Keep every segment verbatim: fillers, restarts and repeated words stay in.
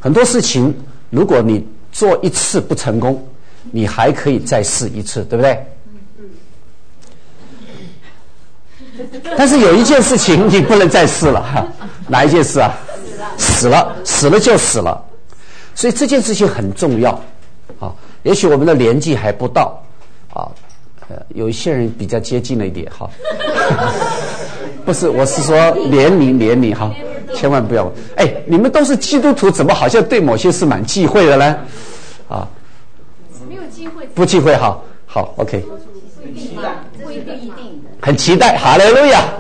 很多事情，如果你做一次不成功，你还可以再试一次，对不对？但是有一件事情你不能再试了，哈，哪一件事啊？死了，死了就死了。所以这件事情很重要啊。也许我们的年纪还不到啊，呃，有一些人比较接近了一点哈。不是，我是说年龄年龄哈，千万不要。哎，你们都是基督徒，怎么好像对某些事蛮忌讳的呢？啊， 没有机会， 不忌讳哈。好 ，OK。 不一定吧？不一定，一定。 很期待，哈利路亚。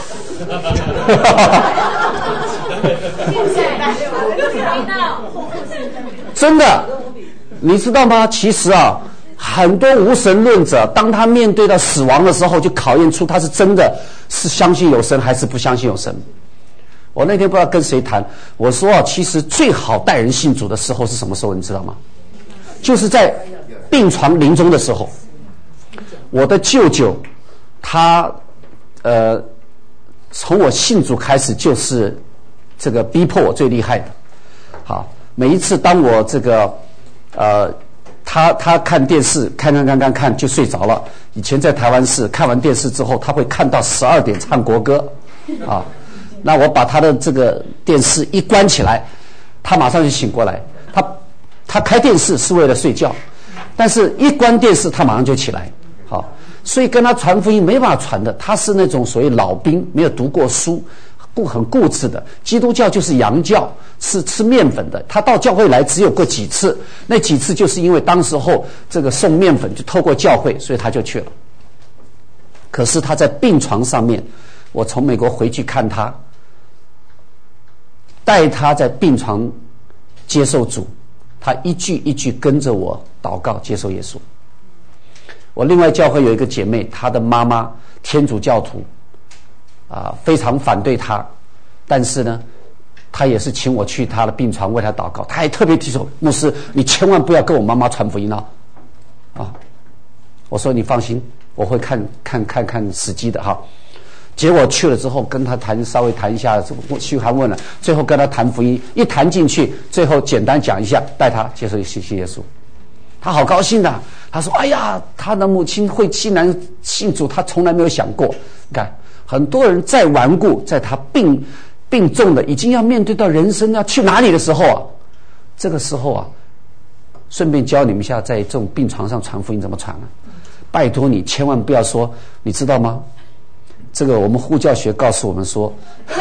真的，你知道吗？其实啊，很多无神论者，当他面对到死亡的时候，就考验出他是真的是相信有神还是不相信有神。我那天不知道跟谁谈，我说啊，其实最好带人信主的时候是什么时候？你知道吗？就是在病床临终的时候。我的舅舅，他呃，从我信主开始就是这个逼迫我最厉害的。好，每一次当我这个呃，他他看电视看看看看看就睡着了。以前在台湾市看完电视之后，他会看到十二点唱国歌啊。那我把他的这个电视一关起来，他马上就醒过来。他他开电视是为了睡觉，但是一关电视他马上就起来。好，所以跟他传福音没办法传的，他是那种所谓老兵，没有读过书，不很固执的。基督教就是洋教，是吃面粉的。他到教会来只有过几次，那几次就是因为当时候这个送面粉就透过教会，所以他就去了。可是他在病床上面，我从美国回去看他，带他在病床接受主，他一句一句跟着我祷告接受耶稣。我另外教会有一个姐妹，她的妈妈天主教徒，啊、呃，非常反对她，但是呢，她也是请我去她的病床为她祷告，她还特别提出，牧师，你千万不要跟我妈妈传福音啊！啊，我说你放心，我会看看看看时机的哈。结果去了之后，跟她谈稍微谈一下，嘘寒问暖，最后跟她谈福音，一谈进去，最后简单讲一下，带她接受信耶稣。他好高兴的、啊，他说：“哎呀，他的母亲会竟然信主，他从来没有想过。你看，很多人再顽固，在他病病重的，已经要面对到人生要去哪里的时候啊，这个时候啊，顺便教你们一下，在这种病床上传福音怎么传啊？拜托你，千万不要说，你知道吗？这个我们呼叫学告诉我们说，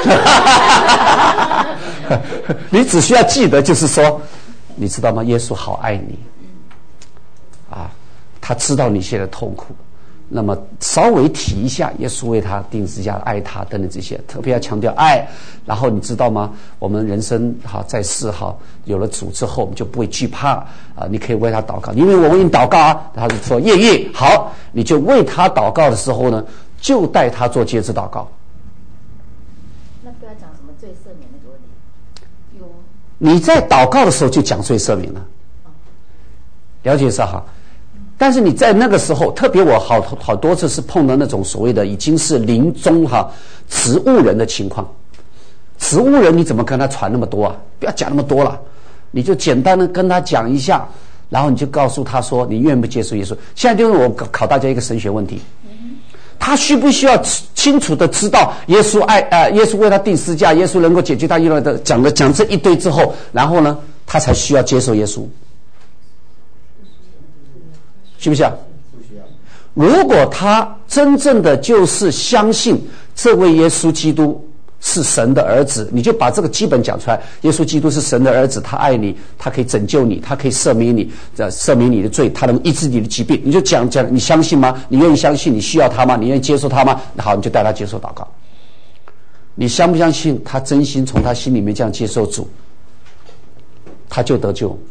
你只需要记得，就是说，你知道吗？耶稣好爱你。”啊，他知道你现在痛苦，那么稍微提一下耶稣为他钉十字架爱他等等这些，特别要强调爱。然后你知道吗？我们人生哈在世哈有了主之后，我们就不会惧怕啊。你可以为他祷告，因为我为你祷告啊。他就说叶叶好，你就为他祷告的时候呢，就带他做接旨祷告。 那不要讲什么罪赦免那个问题。有你在祷告的时候就讲罪赦免了，了解是哈。但是你在那个时候，特别我好好多次是碰到那种所谓的已经是临终哈植物人的情况。植物人你怎么跟他传那么多啊？不要讲那么多了，你就简单的跟他讲一下，然后你就告诉他说你愿不接受耶稣。现在就是我考大家一个神学问题，他需不需要清楚的知道耶稣爱呃耶稣为他钉十字架，耶稣能够解决他一切的，讲了讲这一堆之后，然后呢他才需要接受耶稣。需不需要？如果他真正的就是相信这位耶稣基督是神的儿子，你就把这个基本讲出来。耶稣基督是神的儿子，他爱你，他可以拯救你，他可以赦免你，赦免你的罪，他能医治你的疾病。你就讲讲，你相信吗？你愿意相信？你需要他吗？你愿意接受他吗？好，你就带他接受祷告。你相不相信他真心从他心里面这样接受主，他就得救。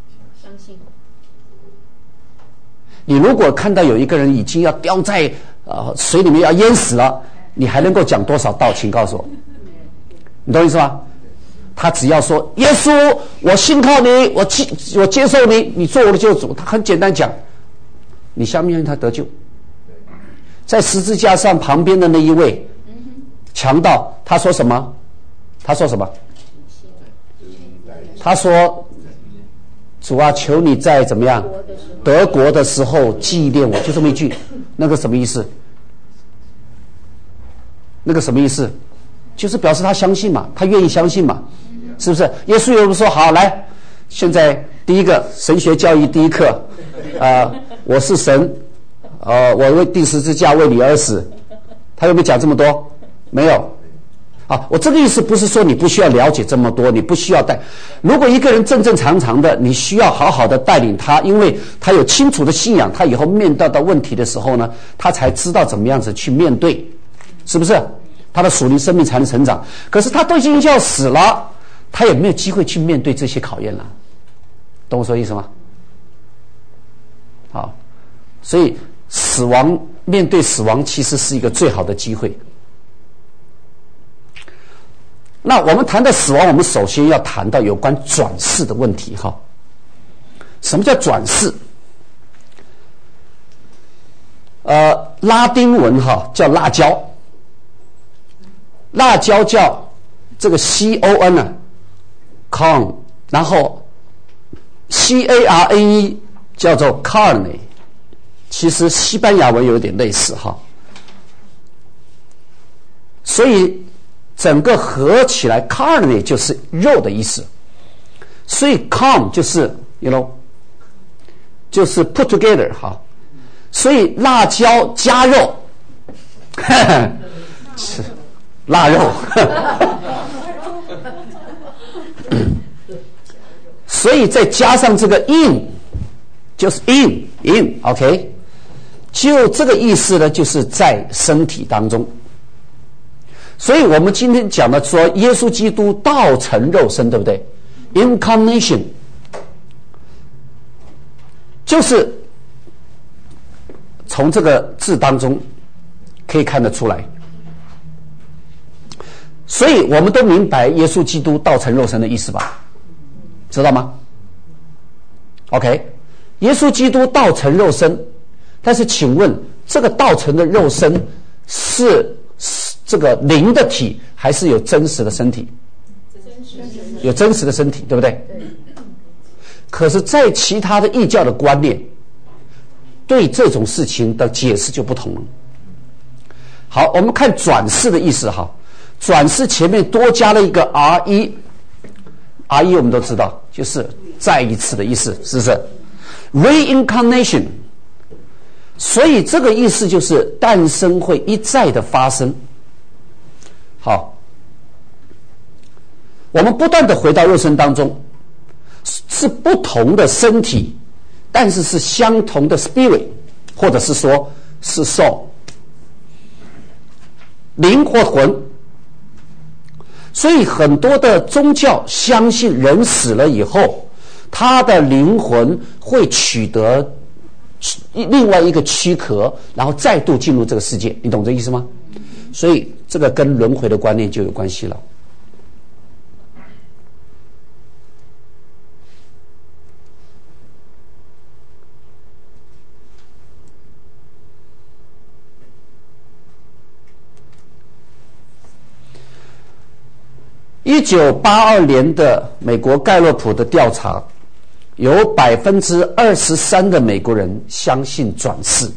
你如果看到有一个人已经要掉在呃水里面要淹死了，你还能够讲多少道？请告诉我，你懂意思吗？他只要说耶稣，我信靠你，我接我接受你，你做我的救主。他很简单讲，你相不相信他得救？在十字架上旁边的那一位强盗，他说什么？他说什么？ 他说：“主啊，求你在怎么样得国的时候纪念我。”就这么一句，那个什么意思？那个什么意思？就是表示他相信嘛，他愿意相信嘛，是不是？耶稣有人说：“好，来，现在第一个神学教育第一课，啊、呃，我是神，呃，我为钉十字架为你而死。”他有没有讲这么多？没有。啊，我这个意思不是说你不需要了解这么多，你不需要带。如果一个人正正常常的，你需要好好的带领他，因为他有清楚的信仰，他以后面对到问题的时候呢，他才知道怎么样子去面对，是不是？他的属灵生命才能成长。可是他都已经要死了，他也没有机会去面对这些考验了，懂我说意思吗？好，所以死亡，面对死亡其实是一个最好的机会。那我们谈到死亡，我们首先要谈到有关转世的问题哈。什么叫转世？呃，拉丁文哈叫辣椒，辣椒叫这个 C O N 啊 ，con， 然后 C A R N E 叫做 carne， 其实西班牙文有点类似哈，所以整个合起来 carne 就是肉的意思，所以 con 就是 you know 就是 put together 哈，所以辣椒加肉，是腊肉，所以再加上这个 in 就是 in in OK， 就这个意思呢，就是在身体当中。所以我们今天讲的说耶稣基督道成肉身，对不对？ Incarnation 就是从这个字当中可以看得出来。所以我们都明白耶稣基督道成肉身的意思吧？知道吗？ OK， 耶稣基督道成肉身，但是请问这个道成的肉身是这个灵的体还是有真实的身体？有真实的身体，对不对？可是在其他的异教的观念对这种事情的解释就不同了。好，我们看转世的意思哈，转世前面多加了一个 R E， R E 我们都知道就是再一次的意思，是不是 Reincarnation， 所以这个意思就是诞生会一再的发生。好，我们不断的回到肉身当中，是不同的身体，但是是相同的 spirit， 或者是说是 soul， 灵或魂。所以很多的宗教相信人死了以后，他的灵魂会取得另外一个躯壳，然后再度进入这个世界，你懂这意思吗？所以这个跟轮回的观念就有关系了。一九八二年的美国盖洛普的调查，有百分之二十三的美国人相信转世，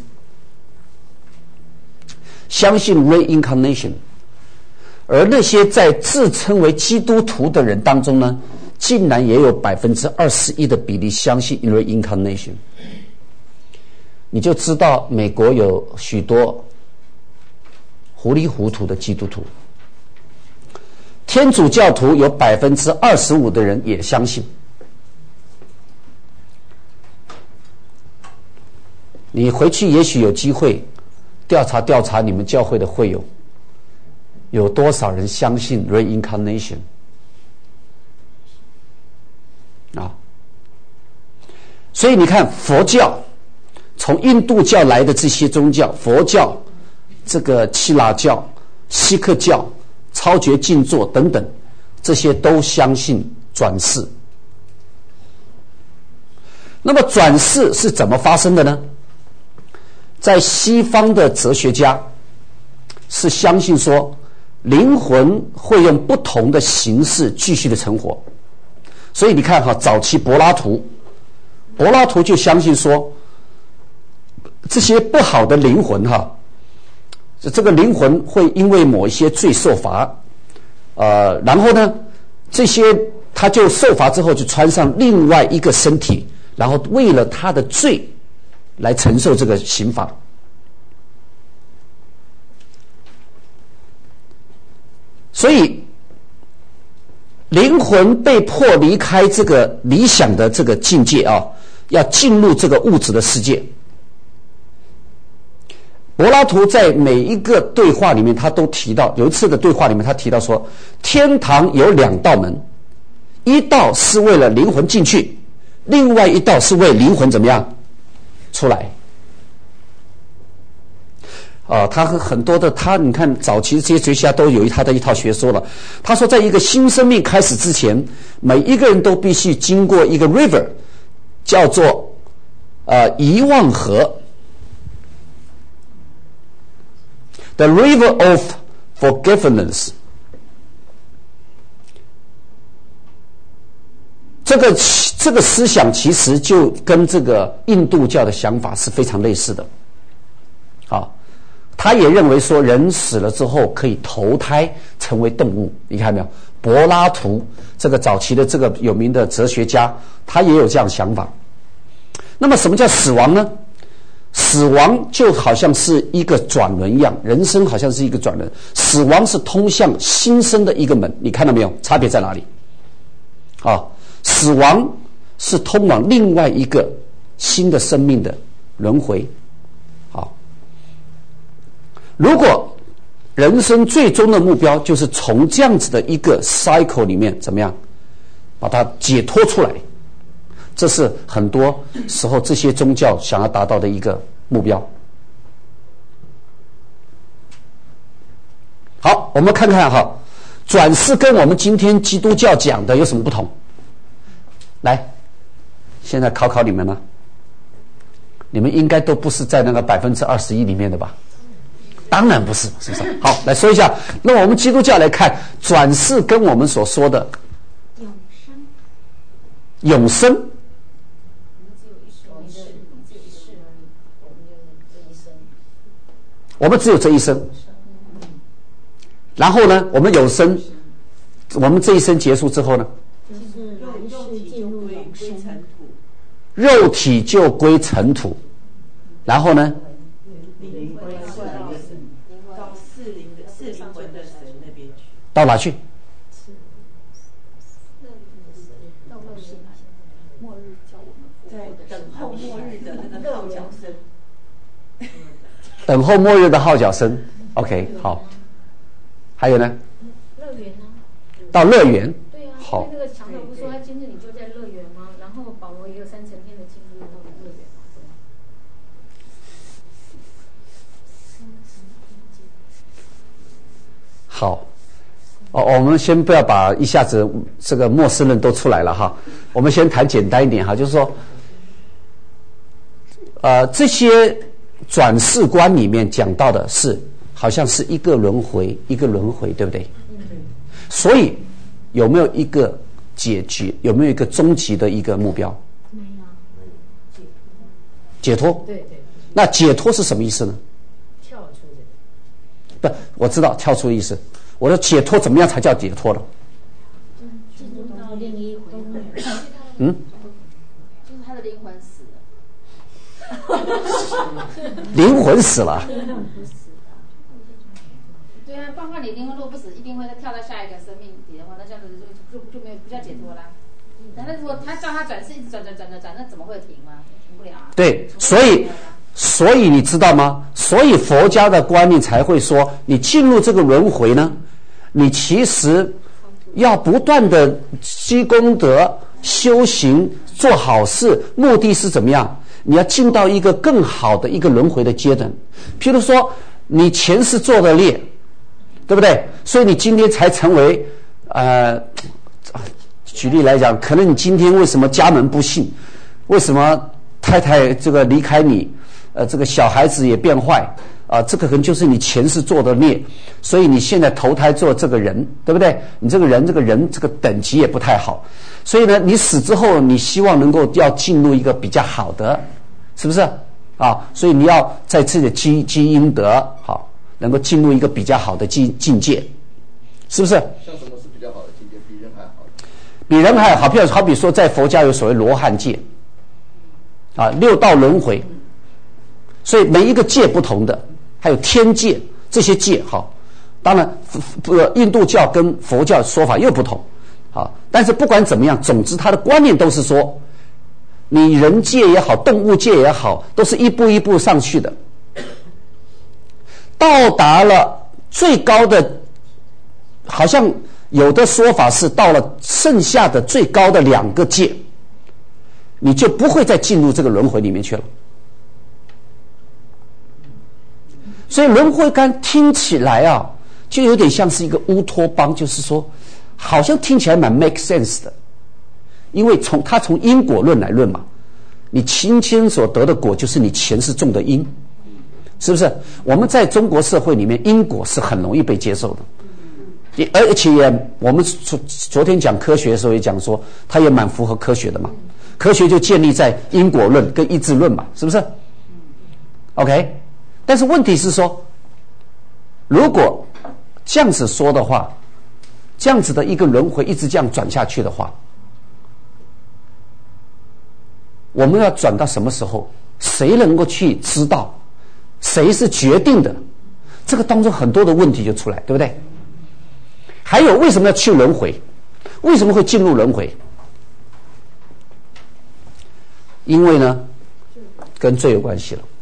相信 reincarnation， 而那些在自称为基督徒的人当中呢，竟然也有百分之二十一的比例相信 reincarnation。你就知道美国有许多糊里糊涂的基督徒。天主教徒有百分之二十五的人也相信。你回去也许有机会调查调查你们教会的会友，有多少人相信 reincarnation 啊？所以你看佛教，从印度教来的这些宗教，佛教、这个耆那教、锡克教、超觉静坐等等，这些都相信转世。那么转世是怎么发生的呢？在西方的哲学家是相信说，灵魂会用不同的形式继续的成活， 所以你看哈，早期柏拉图，柏拉图就相信说，这些不好的灵魂哈，这个灵魂会因为某一些罪受罚，呃，然后呢，这些他就受罚之后就穿上另外一个身体，然后为了他的罪来承受这个刑罚。所以灵魂被迫离开这个理想的这个境界啊，要进入这个物质的世界。柏拉图在每一个对话里面，他都提到，有一次的对话里面，他提到说，天堂有两道门，一道是为了灵魂进去，另外一道是为灵魂怎么样出来。啊，他和很多的他，你看早期这些哲学家都有他的一套学说了。他说，在一个新生命开始之前，每一个人都必须经过一个 river， 叫做呃遗忘河 ，the river of forgiveness。这个这个思想其实就跟这个印度教的想法是非常类似的。好。他也认为说，人死了之后可以投胎成为动物。你看没有？柏拉图这个早期的这个有名的哲学家，他也有这样的想法。那么，什么叫死亡呢？死亡就好像是一个转轮一样，人生好像是一个转轮，死亡是通向新生的一个门。你看到没有？差别在哪里？啊，死亡是通往另外一个新的生命的轮回。如果人生最终的目标就是从这样子的一个 cycle 里面怎么样把它解脱出来，这是很多时候这些宗教想要达到的一个目标。好，我们看看哈，转世跟我们今天基督教讲的有什么不同？来，现在考考你们了，你们应该都不是在那个百分之二十一里面的吧？当然不是，是不是？好，来说一下。那我们基督教来看，转世跟我们所说的永生， 永生，我们只有这一生。然后呢，我们永生，我们这一生结束之后呢， 就是来世进入永生， 肉体就归尘土。然后呢？到哪去？ 等候末日的那个号角声。 等候末日的号角声。OK， 好。还有呢？ 乐园呢？ 到乐园。 对啊。 好。 那个长老不说他今日你就在乐园吗？然后保罗也有三层天的进入那个乐园嘛。 好。哦，我们先不要把一下子这个末世论都出来了哈，我们先谈简单一点哈，就是说，呃，这些转世观里面讲到的是，好像是一个轮回一个轮回，对不对？所以有没有一个解决？有没有一个终极的一个目标？ 没有。 解脱。 对对。 那解脱是什么意思呢？ 跳出的。 不，我知道跳出的意思。我的解脱怎么样才叫解脱了？ 进入到另一回合。 嗯。 就是他的灵魂死了。 灵魂死了。 对啊，包括你灵魂若不死，一定会跳到下一个生命体的话，那这样子就就就没有不叫解脱啦。但是如果他叫他转世，一直转转转转转，那怎么会停吗？停不了啊。 对，所以。所以你知道吗？所以佛家的观念才会说，你进入这个轮回呢，你其实要不断的积功德、修行、做好事，目的是怎么样？你要进到一个更好的一个轮回的阶段。譬如说，你前世做的孽，对不对？所以你今天才成为呃，举例来讲，可能你今天为什么家门不幸，为什么太太这个离开你？呃，这个小孩子也变坏， 啊，这个可能就是你前世做的孽，所以你现在投胎做这个人，对不对？你这个人这个人这个等级也不太好，所以呢，你死之后，你希望能够要进入一个比较好的，是不是啊？所以你要在自己的积积阴德，好，能够进入一个比较好的境境界，是不是？ 像什么是比较好的境界？比人还好？ 比人还好，比如好比说，在佛家有所谓罗汉界，啊，六道轮回，所以每一个界不同的。还有天界这些界，好，当然，呃，印度教跟佛教说法又不同，好，但是不管怎么样，总之它的观念都是说，你人界也好，动物界也好，都是一步一步上去的，到达了最高的，好像有的说法是到了剩下的最高的两个界，你就不会再进入这个轮回里面去了。所以轮回观听起来啊，就有点像是一个乌托邦，就是说，好像听起来蛮 make sense 的，因为从他从因果论来论嘛，你今天所得的果就是你前世种的因，是不是？我们在中国社会里面，因果是很容易被接受的，而且也我们昨昨天讲科学的时候也讲说，它也蛮符合科学的嘛，科学就建立在因果论跟意志论嘛，是不是 ？OK。但是问题是说，如果这样子说的话，这样子的一个轮回一直这样转下去的话，我们要转到什么时候？谁能够去知道？谁是决定的？这个当中很多的问题就出来，对不对？还有为什么要去轮回？为什么会进入轮回？因为呢，跟罪有关系了。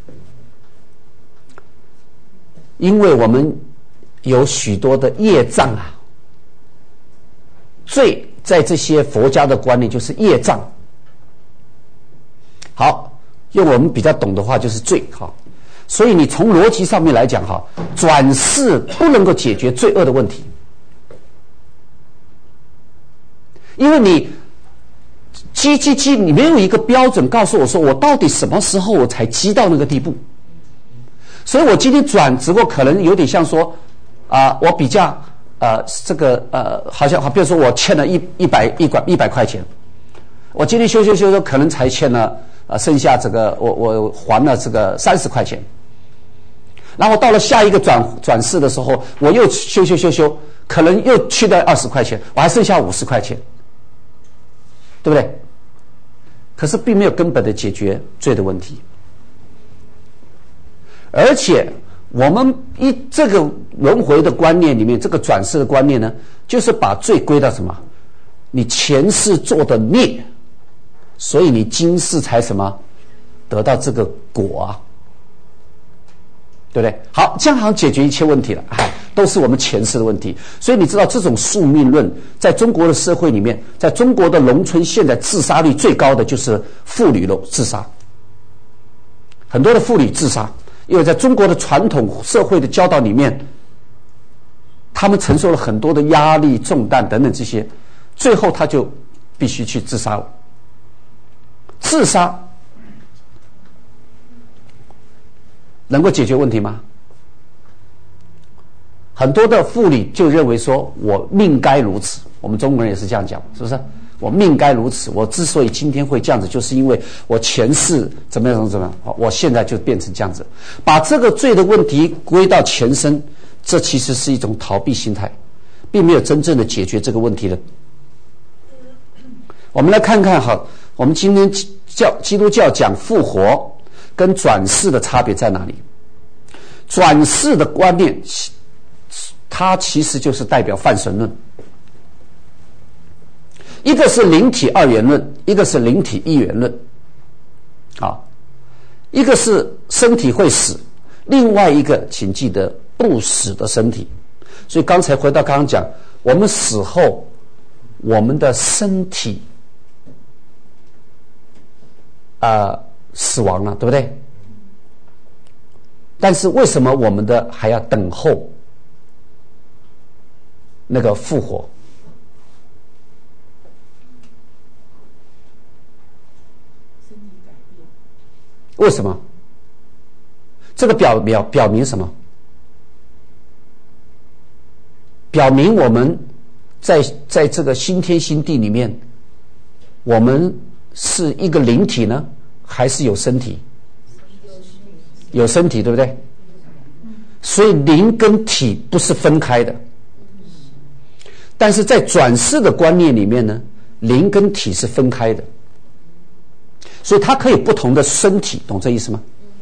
因为我们有许多的业障啊，罪在这些佛家的观念就是业障。好，用我们比较懂的话就是罪哈。所以你从逻辑上面来讲哈，转世不能够解决罪恶的问题，因为你积积积，你没有一个标准告诉我说我到底什么时候我才积到那个地步。所以我今天转，只不过可能有点像说，啊、呃，我比较呃这个呃，好像好，比如说我欠了一一百一百一百块钱，我今天修修修修，可能才欠了呃剩下这个我我还了这个三十块钱，然后到了下一个转转世的时候，我又修修修修，可能又去到二十块钱，我还剩下五十块钱，对不对？可是并没有根本的解决罪的问题。而且我们一这个轮回的观念里面，这个转世的观念呢，就是把罪归到什么？你前世做的孽，所以你今世才什么得到这个果啊，对不对？好，这样好像解决一切问题了，哎，都是我们前世的问题。所以你知道这种宿命论在中国的社会里面，在中国的农村，现在自杀率最高的就是妇女的自杀，很多的妇女自杀。因为在中国的传统社会的教导里面，他们承受了很多的压力、重担等等这些，最后他就必须去自杀了。自杀能够解决问题吗？很多的妇女就认为说，我命该如此。我们中国人也是这样讲，是不是？我命该如此，我之所以今天会这样子，就是因为我前世怎么样怎么样，我现在就变成这样子，把这个罪的问题归到前身，这其实是一种逃避心态，并没有真正的解决这个问题的。我们来看看哈，我们今天教基督教讲复活跟转世的差别在哪里？转世的观念，它其实就是代表泛神论。一个是灵体二元论，一个是灵体一元论，啊，一个是身体会死，另外一个请记得不死的身体。所以刚才回到刚刚讲，我们死后，我们的身体啊、呃、死亡了，对不对？但是为什么我们的还要等候那个复活？为什么？ 这个表表表明什么？表明我们在在这个新天新地里面，我们是一个灵体呢，还是有身体？有身体，对不对？所以灵跟体不是分开的。但是在转世的观念里面呢，灵跟体是分开的，所以它可以不同的身体，懂这意思吗？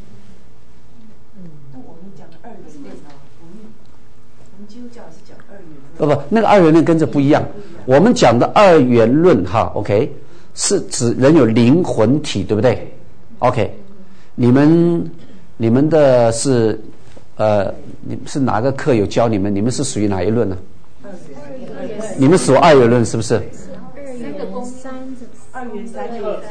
那我们讲的二元论呢？我们我们基督教是讲二元论。 不不，那个二元论跟这不一样。我们讲的二元论哈 ，OK， 是指人有灵魂体，对不对 ？OK， 你们你们的是呃，你是哪个课有教你们？你们是属于哪一论呢？你们属二元论是不是？ 二元三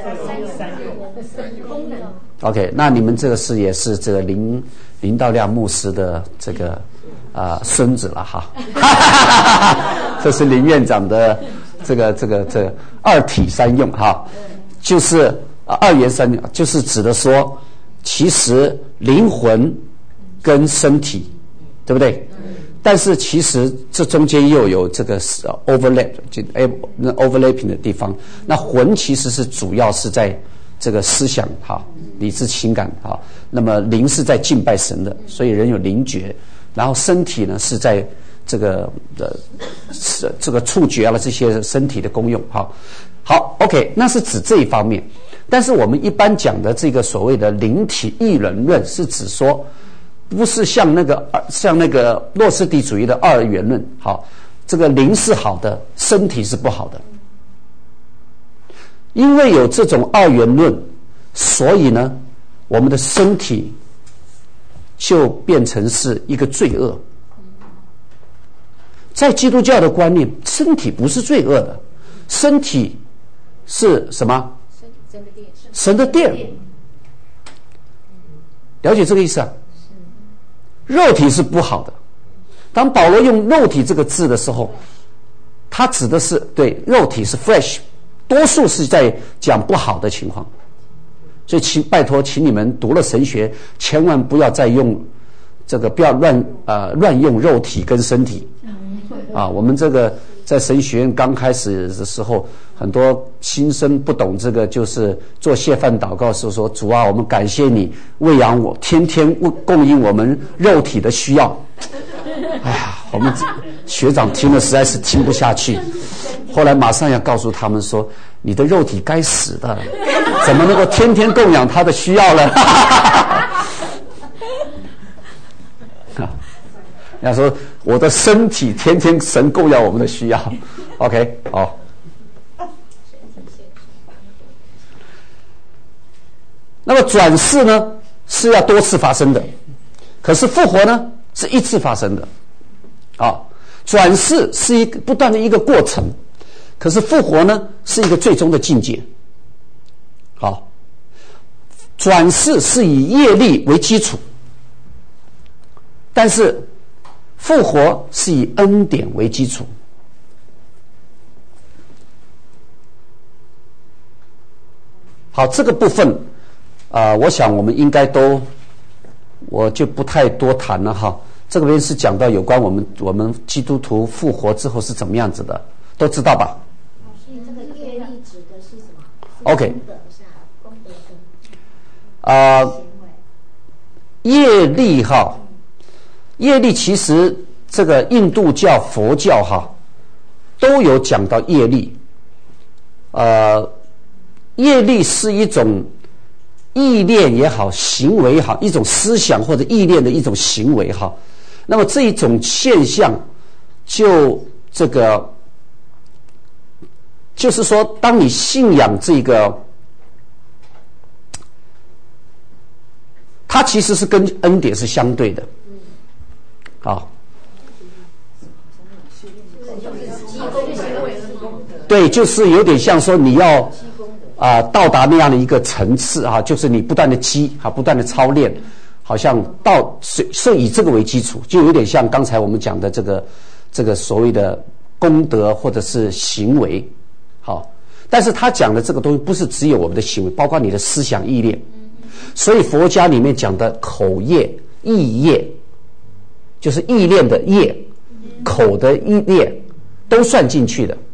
功能。 OK， 那你们这个是也是这个林林道亮牧师的这个啊、呃、孙子了哈，这是林院长的这个这个这个二体三用哈，就是啊二元三用，就是指的说，其实灵魂跟身体，对不对？但是其实这中间又有这个 overlap， 就 overlapping 的地方。那魂其实是主要是在这个思想哈、理智情感哈。那么灵是在敬拜神的，所以人有灵觉。然后身体呢是在这个呃这个触觉啊这些身体的功用哈。好 ，OK， 那是指这一方面。但是我们一般讲的这个所谓的灵体一人论，是指说。不是像那个像那个诺斯底主义的二元论，好，这个灵是好的，身体是不好的。因为有这种二元论，所以呢，我们的身体就变成是一个罪恶。在基督教的观念，身体不是罪恶的，身体是什么？神的殿。了解这个意思啊？肉体是不好的。当保罗用肉体这个字的时候，他指的是对肉体是 flesh， 多数是在讲不好的情况。所以请拜托，请你们读了神学，千万不要再用这个，不要乱呃乱用肉体跟身体啊。我们这个在神学院刚开始的时候，很多新生不懂这个，就是做谢饭祷告时候说：“主啊，我们感谢你喂养我，天天供应我们肉体的需要。”哎呀，我们学长听了实在是听不下去，后来马上要告诉他们说：“你的肉体该死的，怎么能够天天供养他的需要呢？”人家说我的身体天天神供养我们的需要 ，OK， 好。那么转世呢是要多次发生的，可是复活呢是一次发生的。啊，转世是一个不断的一个过程，可是复活呢是一个最终的境界。好，转世是以业力为基础，但是复活是以恩典为基础。好，这个部分啊、呃，我想我们应该都，我就不太多谈了哈。这个边是讲到有关我们我们基督徒复活之后是怎么样子的，都知道吧？ 所以这个业力指的是什么 ？OK。 功德是啊，功德啊、呃，业力哈，业力其实这个印度教、佛教哈都有讲到业力。呃，业力是一种意念也好，行为也好，一种思想或者意念的一种行为哈。那么这一种现象，就这个，就是说，当你信仰这个，它其实是跟恩典是相对的，啊，对，就是有点像说你要啊、呃、到达那样的一个层次啊，就是你不断的积啊，不断的操练。好像到是是以这个为基础，就有点像刚才我们讲的这个这个所谓的功德或者是行为，好，但是他讲的这个东西不是只有我们的行为，包括你的思想意念。 所以佛家里面讲的口业、意业，就是意念的业，口的意念都算进去的。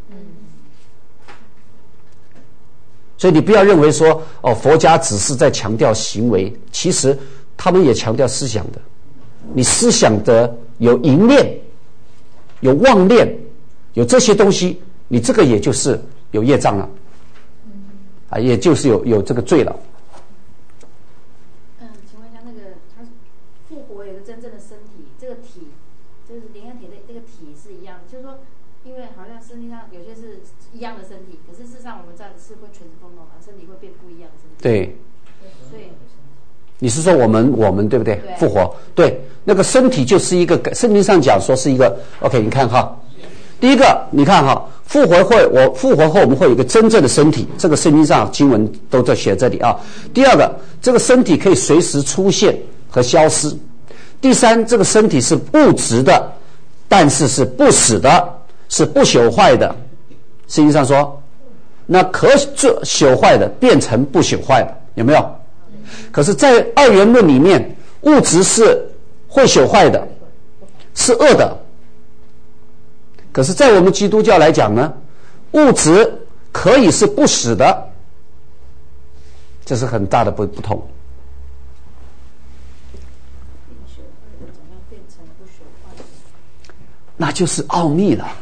所以你不要认为说哦，佛家只是在强调行为，其实他们也强调思想的。你思想的有淫念、有妄念、有这些东西，你这个也就是有业障了，啊，也就是有有这个罪了。 嗯，请问一下，那个他复活有个真正的身体，这个体就是灵恩体的这个体是一样的，就是说，因为好像身体上有些是一样的身体，可是事实上我们这样是会全风嘛，身体会变不一样的身体。 对。 所以。 你是说我们我们对不对？ 对复活，对，那个身体就是一个圣经上讲说是一个 OK， 你看哈，第一个你看哈，复活会我复活后我们会有一个真正的身体，这个圣经上经文都在写这里啊。第二个，这个身体可以随时出现和消失。第三，这个身体是物质的，但是是不死的，是不朽坏的。圣经上说，那可朽坏的变成不朽坏的，有没有？可是在二元论里面，物质是会朽坏的，是恶的。可是在我们基督教来讲呢，物质可以是不死的，这是很大的不不同。那就是奥秘了。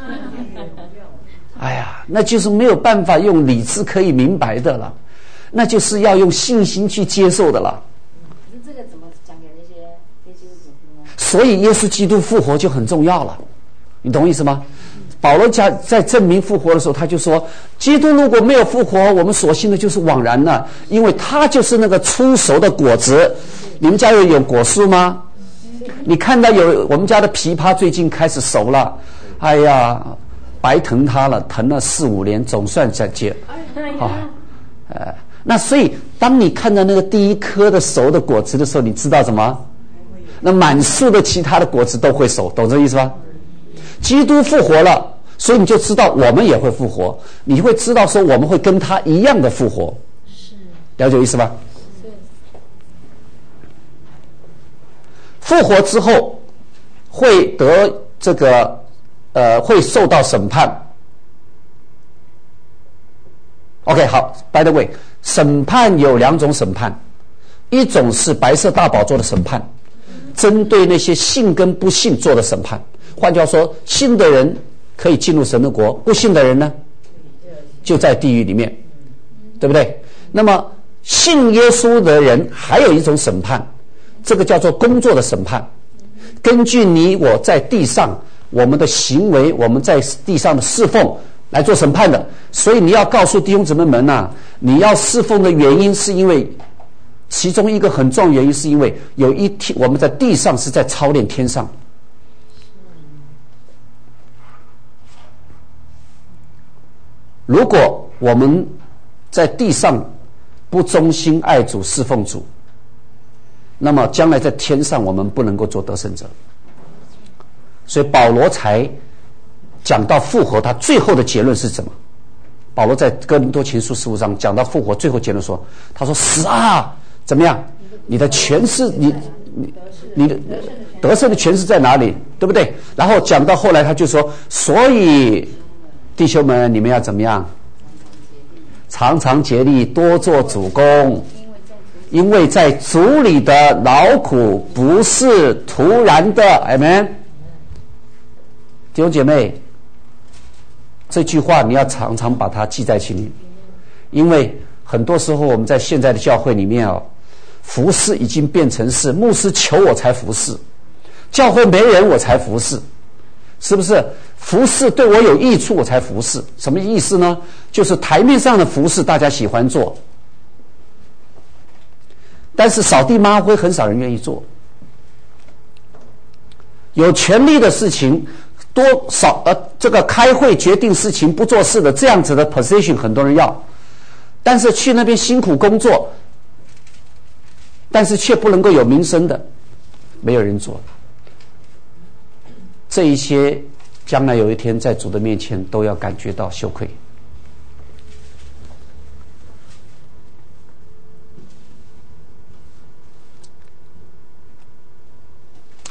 哎呀，那就是没有办法用理智可以明白的了。那就是要用信心去接受的了。 可是这个怎么讲给那些非基督徒听呢？ 所以耶稣基督复活就很重要了，你懂我意思吗？保罗在在证明复活的时候，他就说，基督如果没有复活，我们所信的就是枉然了，因为他就是那个初熟的果子。你们家有有果树吗？你看到有我们家的枇杷最近开始熟了，哎呀，白疼它了，疼了四五年，总算在结啊，呃。那所以，当你看到那个第一颗的熟的果子的时候，你知道什么？那满树的其他的果子都会熟，懂这意思吧？基督复活了，所以你就知道我们也会复活，你会知道说我们会跟他一样的复活，了解意思吧？复活之后会得这个呃，会受到审判。OK， 好 ，By the way， 审判有两种审判，一种是白色大宝座的审判，针对那些信跟不信做的审判。换句话说，信的人可以进入神的国，不信的人呢，就在地狱里面，对不对？那么信耶稣的人还有一种审判，这个叫做工作的审判，根据你我在地上我们的行为，我们在地上的侍奉来做审判的。所以你要告诉弟兄姊妹们啊，你要侍奉的原因是因为其中一个很重要原因是因为有一天我们在地上是在操练天上。如果我们在地上不忠心爱主侍奉主，那么将来在天上我们不能够做得胜者。所以保罗才讲到复活，他最后的结论是什么？保罗在哥林多前书十五章讲到复活，最后结论说，他说死啊，怎么样？你的权势，你你你的得胜的权势在哪里？对不对？然后讲到后来，他就说，所以弟兄们，你们要怎么样？常常竭力，多做主工，因为在主里的劳苦不是突然的。Amen。弟兄姐妹，这句话你要常常把它记在心里，因为很多时候我们在现在的教会里面哦，服事已经变成是牧师求我才服事，教会没人我才服事，是不是？服事对我有益处我才服事，什么意思呢？就是台面上的服事大家喜欢做，但是扫地抹灰很少人愿意做。有权力的事情多少呃，这个开会决定事情不做事的这样子的 position 很多人要，但是去那边辛苦工作，但是却不能够有名声的，没有人做。这一些将来有一天在主的面前都要感觉到羞愧。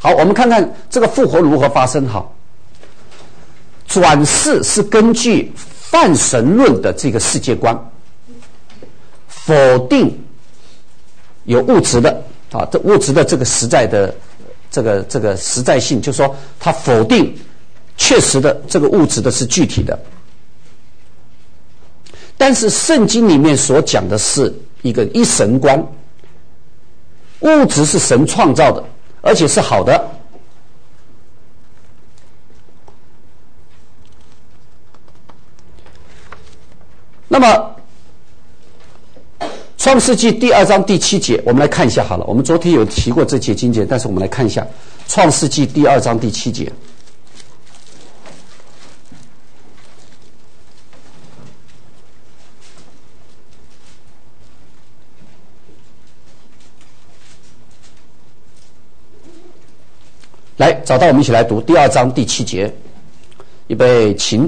好，我们看看这个复活如何发生。好，转世是根据泛神论的这个世界观，否定有物质的啊，这物质的这个实在的这个这个实在性，就是说它否定确实的这个物质的是具体的。但是圣经里面所讲的是一个一神观，物质是神创造的，而且是好的。那么创世纪第二章第七节我们来看一下好了，我们昨天有提过这节经节，但是我们来看一下创世纪第二章第七节。来，找到我们一起来读第二章第七节，预备起。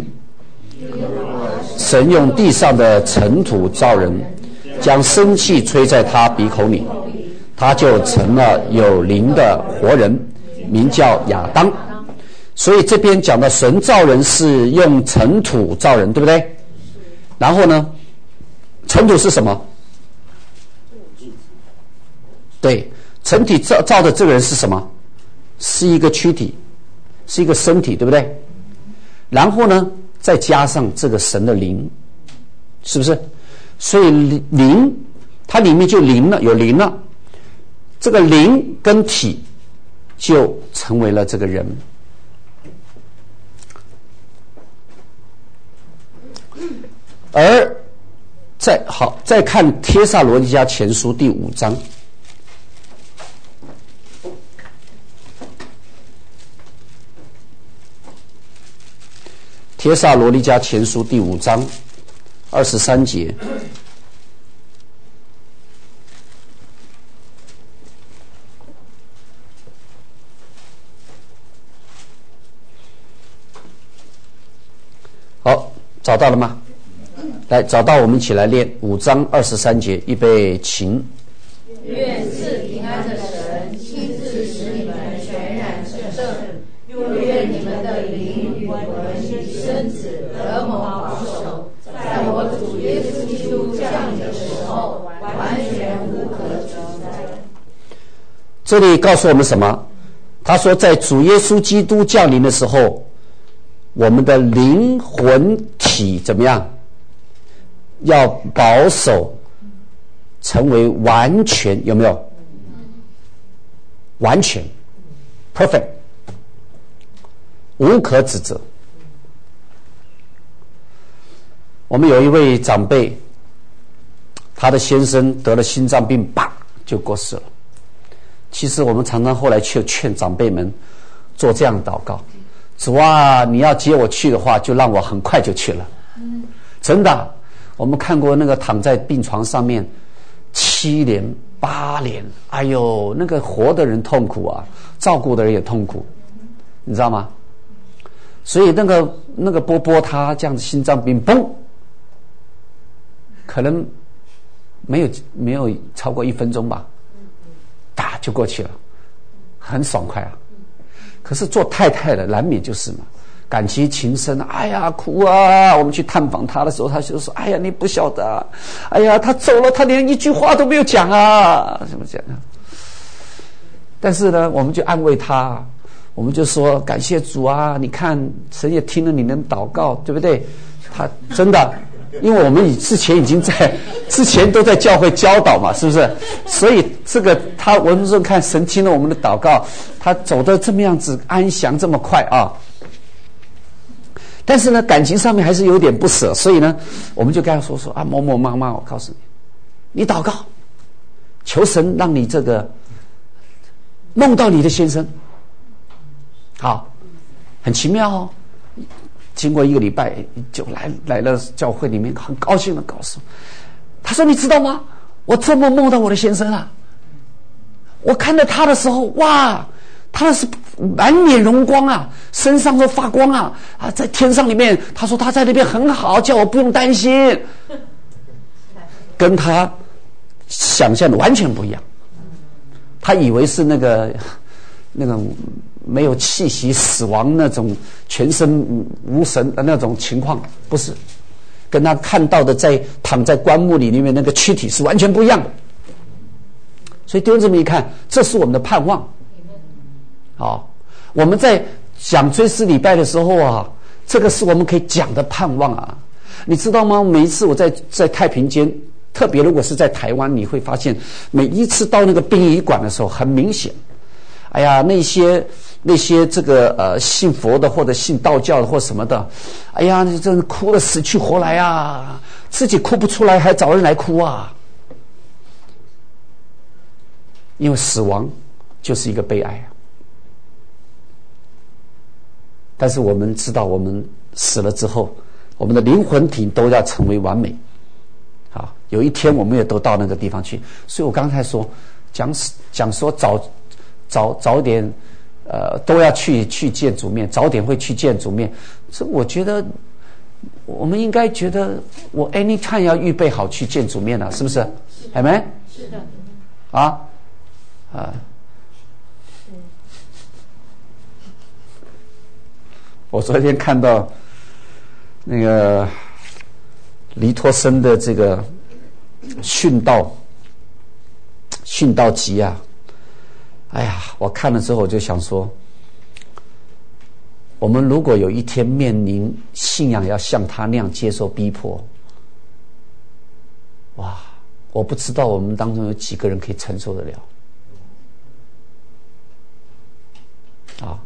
神用地上的尘土造人，将生气吹在他鼻孔里，他就成了有灵的活人，名叫亚当。所以这边讲的神造人是用尘土造人，对不对？然后呢，尘土是什么？对，尘体造造的这个人是什么？是一个躯体，是一个身体，对不对？然后呢，再加上这个神的灵，是不是？所以灵，它里面就灵了，有灵了。这个灵跟体就成为了这个人。而再好，再看帖撒罗尼迦前书第五章。帖撒罗尼迦前书第五章二十三节，好，找到了吗？来，找到，我们一起来念五章二十三节，预备，请。 愿赐平安的神亲自使你们全然成圣，又愿你们的灵与魂身子得蒙保守，在我主耶稣基督降临的时候，完全无可指摘。 这里告诉我们什么？他说，在主耶稣基督降临的时候，我们的灵魂体怎么样？要保守，成为完全，有没有？完全 ，perfect， 无可指责。我们有一位长辈，他的先生得了心脏病，啪就过世了。其实我们常常后来去劝长辈们做这样祷告：主啊，你要接我去的话，就让我很快就去了。真的，我们看过那个躺在病床上面七年八年，哎呦，那个活的人痛苦啊，照顾的人也痛苦，你知道吗？所以那个那个波波他这样子心脏病，嘣，可能没有没有超过一分钟吧，打就过去了，很爽快啊。可是做太太的难免就是嘛，感其情深，哎呀哭啊！我们去探访他的时候，他就说：“哎呀，你不晓得啊，哎呀，他走了，他连一句话都没有讲啊，怎么讲啊？”但是呢，我们就安慰他，我们就说：“感谢主啊，你看神也听了你的祷告，对不对？”他真的，因为我们之前已经在之前都在教会教导嘛，是不是？所以这个他，我们说看神听了我们的祷告，他走得这么样子安详这么快啊。但是呢，感情上面还是有点不舍，所以呢，我们就跟他说说啊，某某妈妈，我告诉你，你祷告，求神让你这个梦到你的先生，好，很奇妙哦。经过一个礼拜，就来来了教会里面，很高兴的告诉他说：“你知道吗？我做梦梦到我的先生啊！我看到他的时候，哇！”他是满脸荣光啊，身上都发光啊！啊，在天上里面，他说他在那边很好，叫我不用担心，跟他想象的完全不一样。他以为是那个那种没有气息、死亡那种全身无神的那种情况，不是，跟他看到的在躺在棺木里里面那个躯体是完全不一样的。所以弟兄姊妹一看，这是我们的盼望。好，我们在讲追思礼拜的时候啊，这个是我们可以讲的盼望啊。你知道吗？每一次我在在太平间，特别如果是在台湾，你会发现每一次到那个殡仪馆的时候，很明显，哎呀，那些那些这个呃信佛的或者信道教的或什么的，哎呀，你真哭得死去活来啊，自己哭不出来还找人来哭啊。因为死亡就是一个悲哀啊。但是我们知道，我们死了之后，我们的灵魂体都要成为完美。好，有一天我们也都到那个地方去。所以我刚才说，讲讲说早早早点，呃，都要去去见主面，早点会去见主面。这我觉得，我们应该觉得，我 anytime 要预备好去见主面了，是不是？还没？ 是的。 啊，啊。我昨天看到那个黎托生的这个殉道殉道集啊，哎呀，我看了之后我就想说，我们如果有一天面临信仰要像他那样接受逼迫，哇，我不知道我们当中有几个人可以承受得了啊。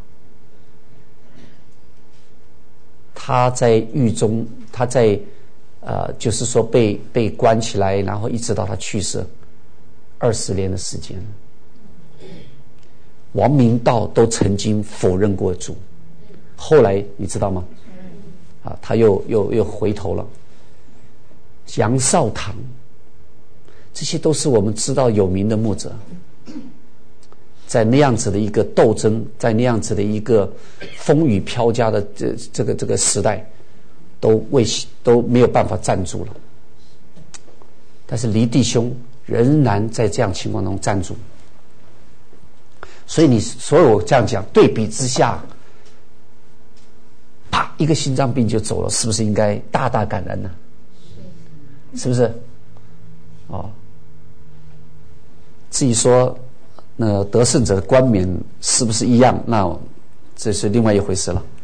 他在狱中，他在呃，就是说被被关起来，然后一直到他去世，二十年的时间。王明道都曾经否认过主，后来你知道吗？啊，他又又又回头了。杨少堂，这些都是我们知道有名的牧者。在那样子的一个斗争，在那样子的一个风雨飘加的这这个这个时代，都为都没有办法站住了。但是黎弟兄仍然在这样情况中站住。所以你所有我这样讲，对比之下，啪，一个心脏病就走了，是不是应该大大感恩呢？是不是？哦，至于说那得胜者的冠冕是不是一样？那这是另外一回事了。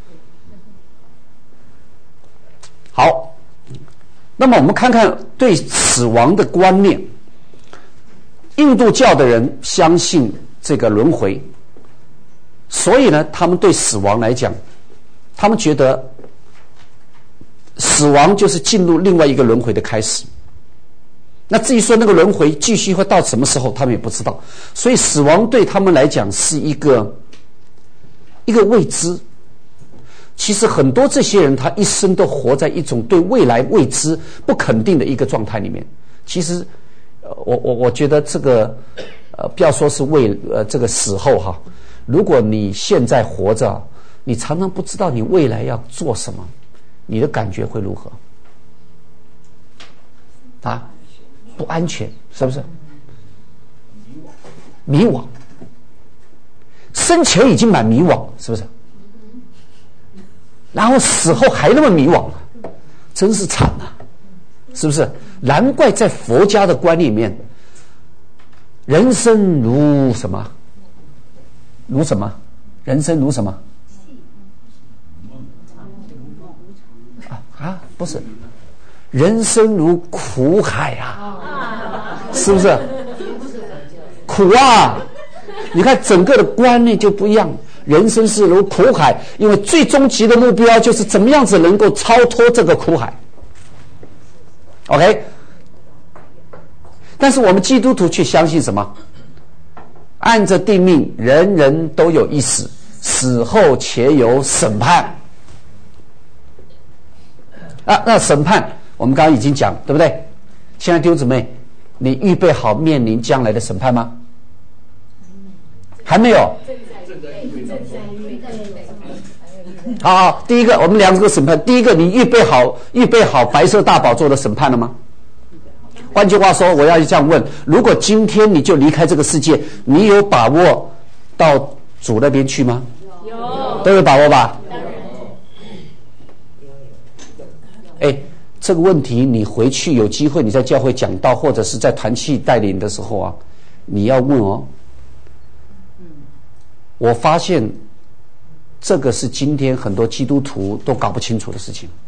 好，那么我们看看对死亡的观念。印度教的人相信这个轮回，所以呢，他们对死亡来讲，他们觉得死亡就是进入另外一个轮回的开始。那至于说那个轮回继续会到什么时候，他们也不知道。所以死亡对他们来讲是一个一个未知。其实很多这些人他一生都活在一种对未来未知不肯定的一个状态里面。其实呃我我我觉得这个呃不要说是未呃这个死后哈，如果你现在活着，你常常不知道你未来要做什么，你的感觉会如何？啊？不安全，是不是？迷惘，生前已经蛮迷惘，是不是？然后死后还那么迷惘，真是惨啊，是不是？难怪在佛家的观念里面，人生如什么？如什么？人生如什么？啊啊，不是。人生如苦海啊，是不是？苦啊！你看整个的观念就不一样。人生是如苦海，因为最终极的目标就是怎么样子能够超脱这个苦海。OK， 但是我们基督徒却相信什么？按着定命，人人都有一死，死后且有审判。啊，那审判我们刚刚已经讲，对不对？现在弟兄姊妹，你预备好面临将来的审判吗？还没有。好好，第一个，我们两个审判。第一个，你预备好预备好白色大宝座的审判了吗？换句话说，我要这样问：如果今天你就离开这个世界，你有把握到主那边去吗？ 有， 都有把握吧？ 当然。 哎，这个问题你回去有机会你在教会讲道，或者是在团契带领的时候啊，你要问哦。我发现这个是今天很多基督徒都搞不清楚的事情。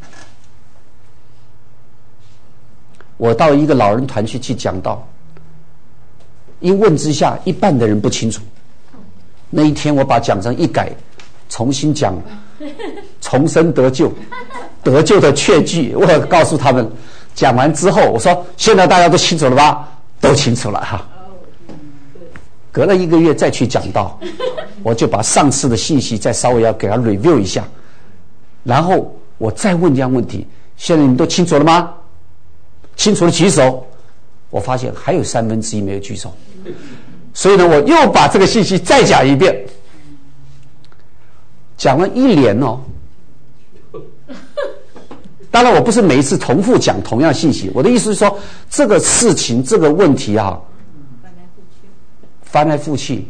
我到一个老人团去去讲道，一问之下，一半的人不清楚。那一天我把讲章一改，重新讲重生得救得救的确据，我告诉他们，讲完之后我说现在大家都清楚了吧？都清楚了哈。隔了一个月再去讲道，我就把上次的信息再稍微要给他 review 一下，然后我再问这样问题，现在你们都清楚了吗？清楚的举手。我发现还有三分之一没有举手，所以呢，我又把这个信息再讲一遍，讲了一年哦。当然，我不是每一次重复讲同样信息，我的意思是说，这个事情、这个问题啊，翻来覆去，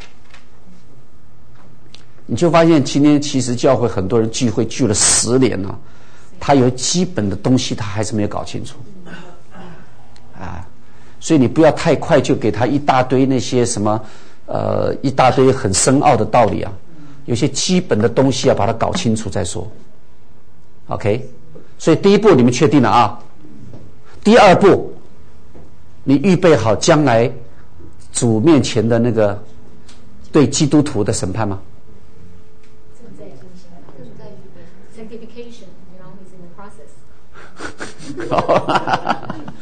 你就发现今天其实教会很多人聚会聚了十年了，他有基本的东西他还是没有搞清楚。啊，所以你不要太快就给他一大堆那些什么，呃，一大堆很深奥的道理啊，有些基本的东西要把它搞清楚再说。OK， 所以第一步你们确定了啊，第二步，你预备好将来主面前的那个对基督徒的审判吗？ 正在进行，正在预备 sanctification， you know, is in the process 。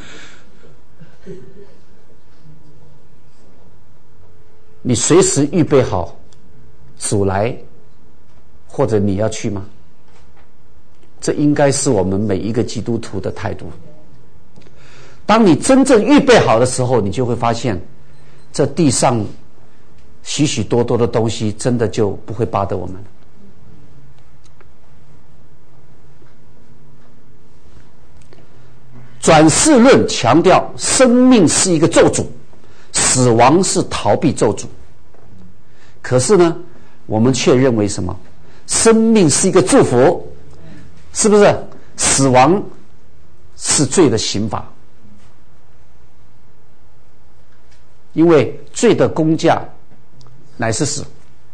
你随时预备好主来，或者你要去吗？这应该是我们每一个基督徒的态度。当你真正预备好的时候，你就会发现这地上许许多多的东西真的就不会巴得我们。转世论强调生命是一个咒诅，死亡是逃避咒诅。可是呢，我们却认为什么？生命是一个祝福，是不是？死亡是罪的刑罚，因为罪的工价乃是死。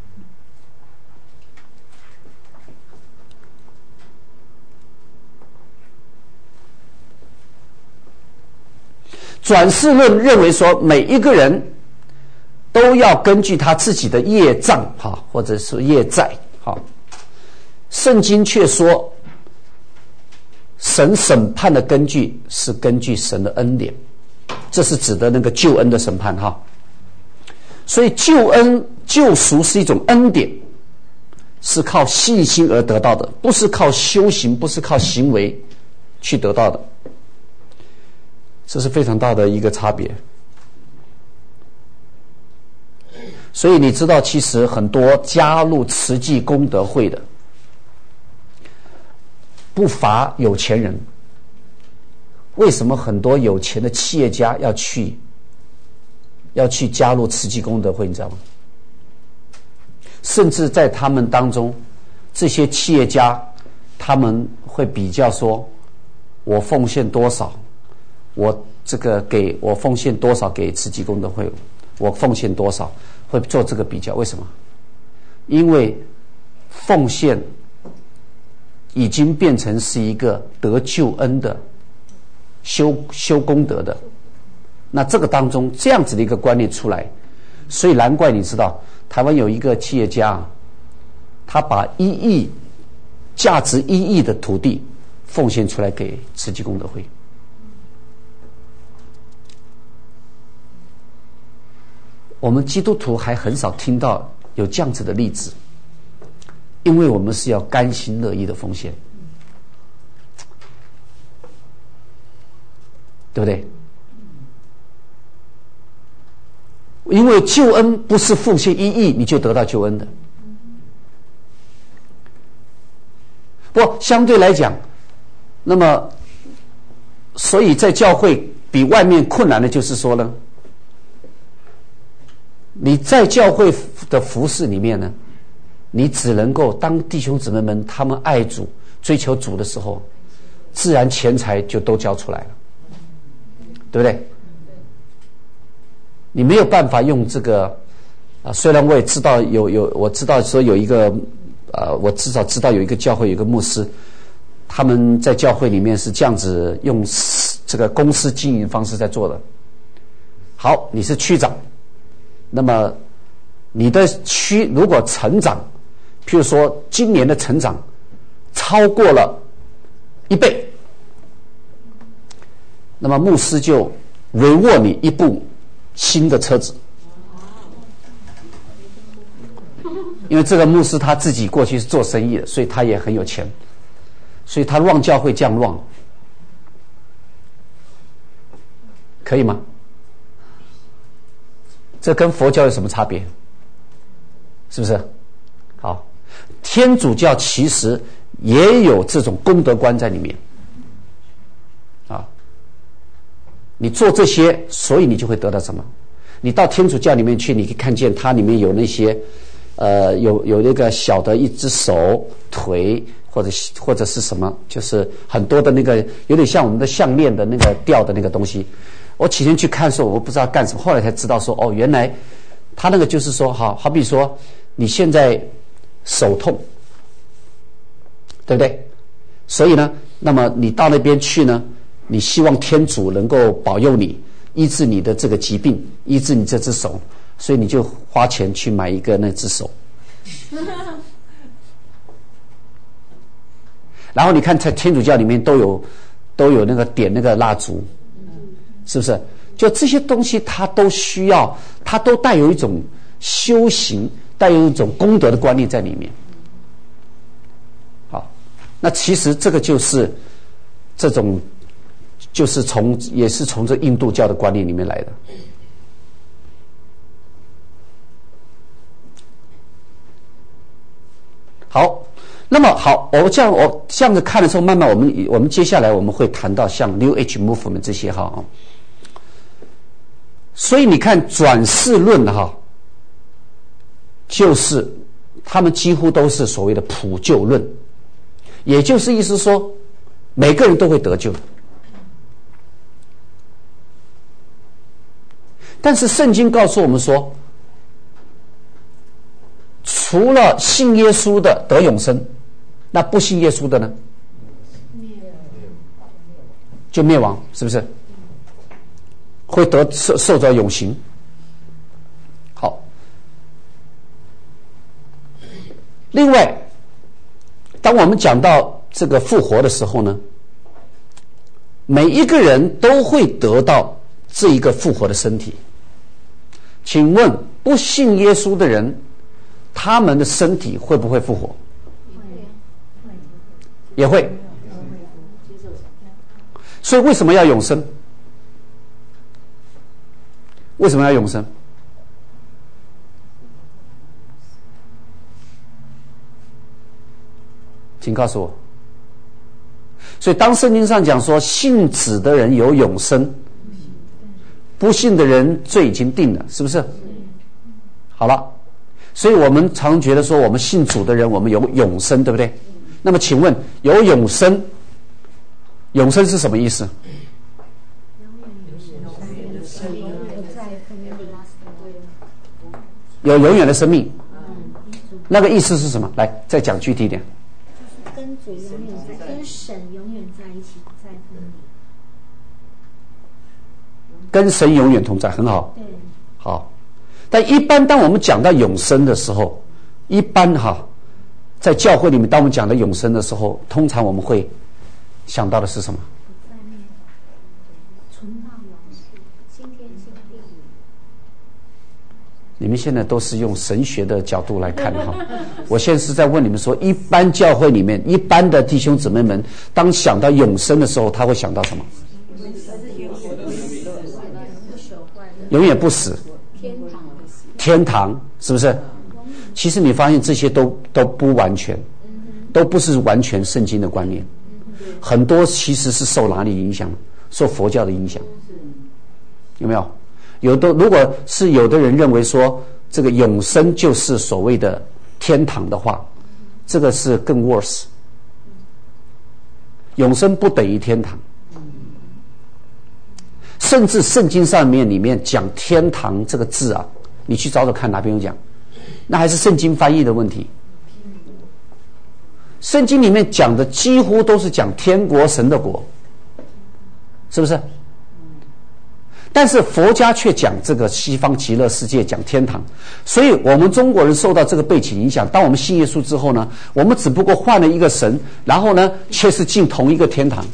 转世论认为说，每一个人都要根据他自己的业障哈，或者是业债哈。圣经却说，神审判的根据是根据神的恩典，这是指的那个救恩的审判哈。所以救恩救赎是一种恩典，是靠信心而得到的，不是靠修行，不是靠行为去得到的。这是非常大的一个差别。所以你知道，其实很多加入慈济功德会的不乏有钱人。为什么很多有钱的企业家要去要去加入慈济功德会？你知道吗？甚至在他们当中，这些企业家他们会比较说，我奉献多少，我这个给我奉献多少给慈济功德会，我奉献多少，会做这个比较。为什么？因为奉献已经变成是一个得救恩的修修功德的。那这个当中这样子的一个观念出来，所以难怪你知道，台湾有一个企业家，他把一亿价值一亿的土地奉献出来给慈济功德会。我们基督徒还很少听到有这样子的例子，因为我们是要甘心乐意的奉献，对不对？因为救恩不是奉献一亿你就得到救恩的。不过相对来讲，那么所以在教会比外面困难的就是说呢， 你在教会的服事里面呢，你只能够当弟兄姊妹们他们爱主、追求主的时候，自然钱财就都交出来了，对不对？你没有办法用这个啊，虽然我也知道有有，我知道说有一个呃，我至少知道有一个教会有一个牧师，他们在教会里面是这样子用这个公司经营方式在做的。好，你是区长，那么你的区如果成长，譬如说今年的成长超过了一倍，那么牧师就reward你一部新的车子。因为这个牧师他自己过去是做生意的，所以他也很有钱，所以他让教会这样让，可以吗？这跟佛教有什么差别？是不是？好，天主教其实也有这种功德观在里面啊。你做这些，所以你就会得到什么？你到天主教里面去，你可以看见它里面有那些呃，有有那个小的一只手、腿，或者或者是什么，就是很多的那个有点像我们的项链的那个吊的那个东西。我起先去看的时候，我不知道干什么，后来才知道说，哦，原来他那个就是说，好好比说你现在手痛，对不对？所以呢，那么你到那边去呢，你希望天主能够保佑你，医治你的这个疾病，医治你这只手，所以你就花钱去买一个那只手。然后你看在天主教里面都有都有那个点那个蜡烛，是不是？就这些东西它都需要，它都带有一种修行，带有一种功德的观念在里面。好，那其实这个就是这种就是从也是从这印度教的观念里面来的。好，那么好，我这样我这样子看的时候，慢慢我们我们接下来我们会谈到像 New Age Movement 这些哈，所以你看转世论哈，就是他们几乎都是所谓的普救论，也就是意思说每个人都会得救。但是圣经告诉我们说，除了信耶稣的得永生，那不信耶稣的呢，就灭亡，是不是？会得受受着永刑。好，另外，当我们讲到这个复活的时候呢，每一个人都会得到这一个复活的身体。请问不信耶稣的人，他们的身体会不会复活？也会。所以为什么要永生？为什么要永生？请告诉我。所以当圣经上讲说信子的人有永生，不信的人罪已经定了，是不是？好了，所以我们常觉得说我们信主的人我们有永生，对不对？那么请问有永生，永生是什么意思？有永远的生命，那个意思是什么？来，再讲具体一点。 就是跟主永远在，跟神永远在一起，不再分离。 跟神永远同在，很好。 对。 好，但一般当我们讲到永生的时候，一般哈，在教会里面，当我们讲到永生的时候，通常我们会想到的是什么？ 不再灭亡，存到永世，新天新地。 你们现在都是用神学的角度来看哈，我现在是在问你们说，一般教会里面，一般的弟兄姊妹们，当想到永生的时候，他会想到什么？永远不死，天堂，是不是？其实你发现这些都都不完全，都不是完全圣经的观念，很多其实是受哪里影响？受佛教的影响，有没有？ 有的如果是有的人认为说这个永生就是所谓的天堂的话，这个是更 worse。永生不等于天堂，甚至圣经上面里面讲天堂这个字啊，你去找找看哪边有讲，那还是圣经翻译的问题。圣经里面讲的几乎都是讲天国神的国，是不是？但是佛家却讲这个西方极乐世界，讲天堂。所以我们中国人受到这个背景影响，当我们信耶稣之后呢，我们只不过换了一个神，然后呢却是进同一个天堂。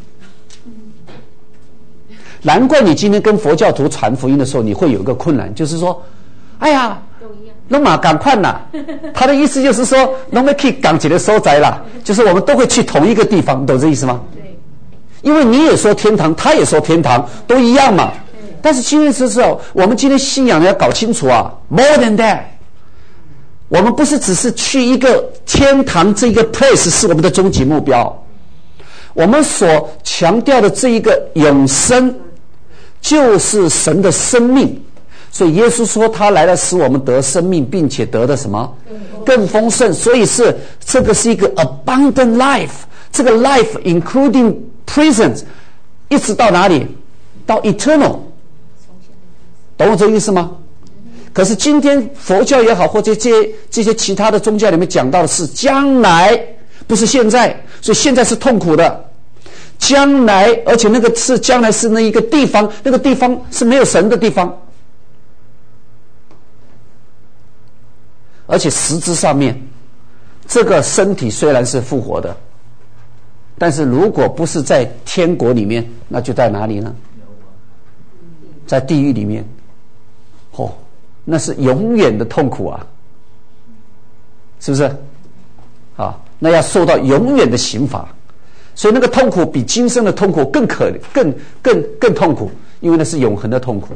难怪你今天跟佛教徒传福音的时候，你会有一个困难，就是说哎呀那么赶快啦，他的意思就是说我们可以赶几个所在啦，就是我们都会去同一个地方，懂这意思吗？对，因为你也说天堂，他也说天堂，都一样嘛。但是今天是时候，我们今天信仰要搞清楚啊 ，more than that， 我们不是只是去一个天堂这一个 place 是我们的终极目标，我们所强调的这一个永生就是神的生命。所以耶稣说他来了使我们得生命，并且得的什么更丰盛，所以是这个是一个 abundant life， 这个 life including present 一直到哪里？到 eternal， 懂我这意思吗？可是今天佛教也好，或者这些这些其他的宗教里面讲到的是将来，不是现在，所以现在是痛苦的。将来，而且那个是将来是那一个地方，那个地方是没有神的地方。而且实质上面，这个身体虽然是复活的，但是如果不是在天国里面，那就在哪里呢？在地狱里面。哦，那是永远的痛苦啊，是不是？啊，那要受到永远的刑罚，所以那个痛苦比今生的痛苦更可更更更痛苦，因为那是永恒的痛苦。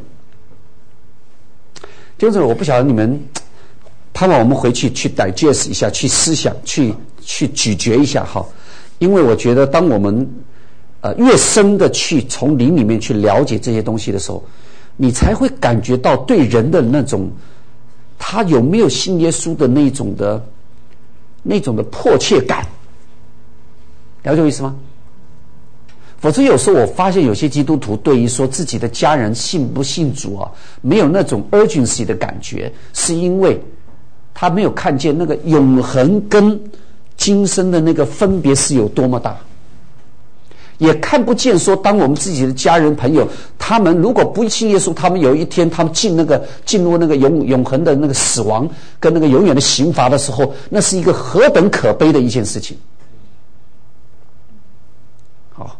就是我不晓得你们。盼望我们回去去 digest 一下，去思想，去去咀嚼一下哈，因为我觉得当我们呃越深的去从灵里面去了解这些东西的时候，你才会感觉到对人的那种他有没有信耶稣的那种的那种的迫切感，了解我意思吗？否则有时候我发现有些基督徒对于说自己的家人信不信主啊，没有那种 urgency 的感觉，是因为他没有看见那个永恒跟今生的那个分别是有多么大，也看不见说当我们自己的家人朋友，他们如果不信耶稣，他们有一天他们进那个进入那个永永恒的那个死亡跟那个永远的刑罚的时候，那是一个何等可悲的一件事情。好，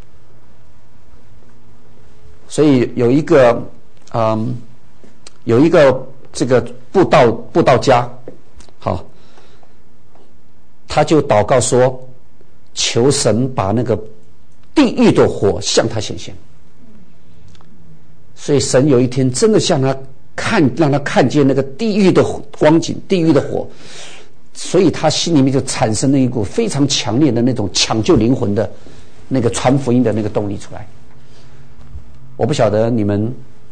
所以有一个嗯有一个这个布道布道家，好，他就祷告说，求神把那个地狱的火向他显现。所以神有一天真的向他看，让他看见那个地狱的光景，地狱的火，所以他心里面就产生了一股非常强烈的那种抢救灵魂的那个传福音的那个动力出来。我不晓得你们，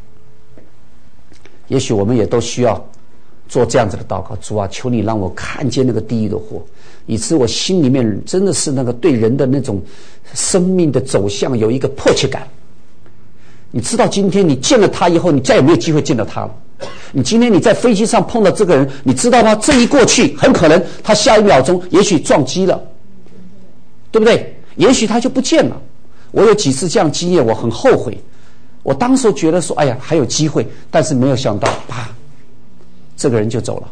也许我们也都需要做这样子的祷告，主啊，求你让我看见那个地狱的火，以致我心里面真的是那个对人的那种生命的走向有一个迫切感。你知道今天你见了他以后，你再也没有机会见到他了。你今天你在飞机上碰到这个人，你知道吗？这一过去很可能他下一秒钟也许撞击了，对不对？也许他就不见了。我有几次这样经验，我很后悔。我当时觉得说，哎呀，还有机会，但是没有想到，啪，这个人就走了。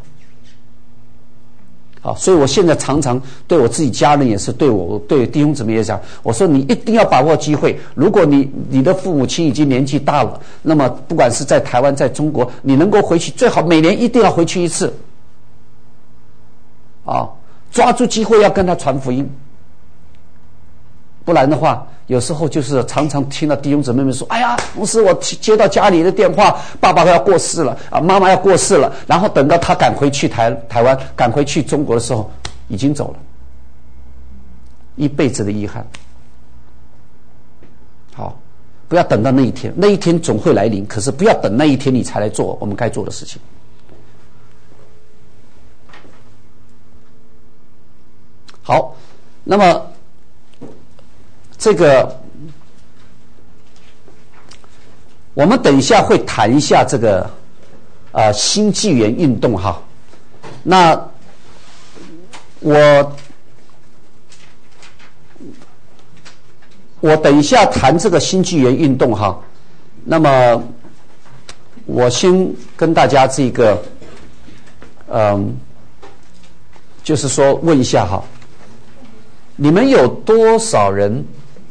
好，所以我现在常常对我自己家人也是，对我对弟兄姊妹也讲，我说你一定要把握机会。如果你你的父母亲已经年纪大了，那么不管是在台湾在中国，你能够回去，最好每年一定要回去一次。啊，抓住机会要跟他传福音。不然的话，有时候就是常常听到弟兄姊妹们说，哎呀，牧师，我接到家里的电话，爸爸要过世了啊，妈妈要过世了，然后等到他赶回去台台湾，赶回去中国的时候，已经走了，一辈子的遗憾。好， 不要等到那一天，那一天总会来临，可是不要等那一天你才来做我们该做的事情。好，那么这个我们等一下会谈一下这个呃新纪元运动哈。那我我等一下谈这个新纪元运动哈。那么我先跟大家这个嗯，就是说问一下哈。你们有多少人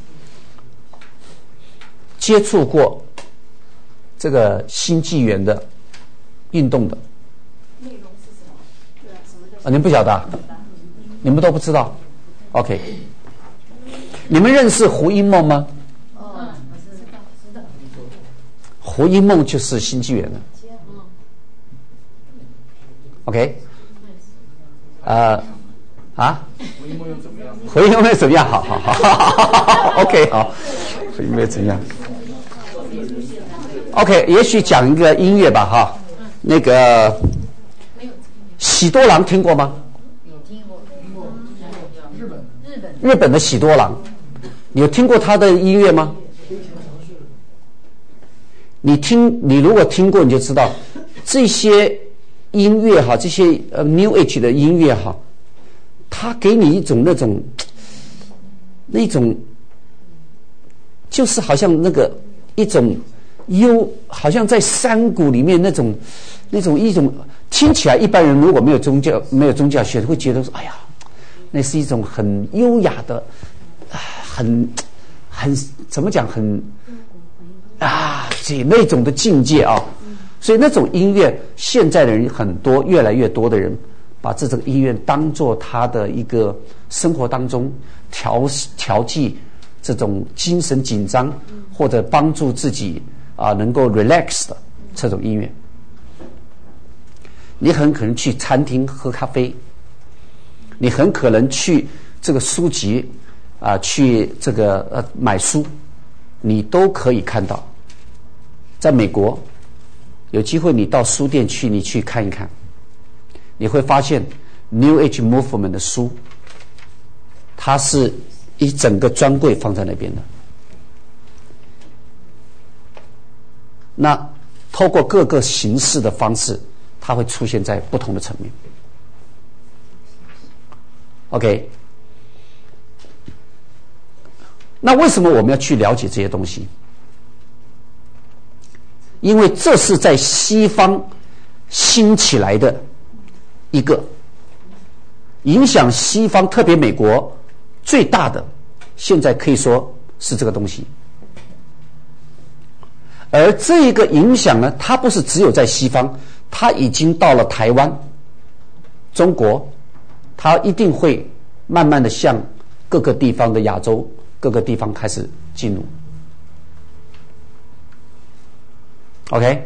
接触过这个新纪元的运动的？ 内容是什么？对啊，什么叫？ 啊，你们不晓得啊？你们都不知道 ？OK。你们认识胡因梦吗？ 哦，知道知道。 胡因梦就是新纪元的。OK。呃，啊？ 胡因梦又怎么样？ 胡因梦又怎么样？好好好 ，OK， 好，胡因梦怎么样 ？OK， 也许讲一个音乐吧，哈，那个喜多郎听过吗？ 有听过， 日本日本日本的喜多郎，你有听过他的音乐吗？你听，你如果听过，你就知道这些音乐哈，这些呃 New Age 的音乐哈。他给你一种那种那种就是好像那个一种幽，好像在山谷里面那种那种一种听起来一般人如果没有宗教没有宗教学会觉得说，哎呀，那是一种很优雅的很很怎么讲很啊这那种的境界啊。所以那种音乐现在的人很多，越来越多的人把这种音乐当作他的一个生活当中调调剂这种精神紧张或者帮助自己啊能够 relax 的这种音乐。你很可能去餐厅喝咖啡，你很可能去这个书籍啊去这个呃买书，你都可以看到。在美国有机会你到书店去，你去看一看，你会发现 New Age Movement 的书，它是一整个专柜放在那边的。那透过各个形式的方式，它会出现在不同的层面。OK， 那为什么我们要去了解这些东西？因为这是在西方兴起来的一个影响西方，特别美国最大的，现在可以说是这个东西。而这一个影响呢，它不是只有在西方，它已经到了台湾、中国，它一定会慢慢的向各个地方的亚洲各个地方开始进入。OK，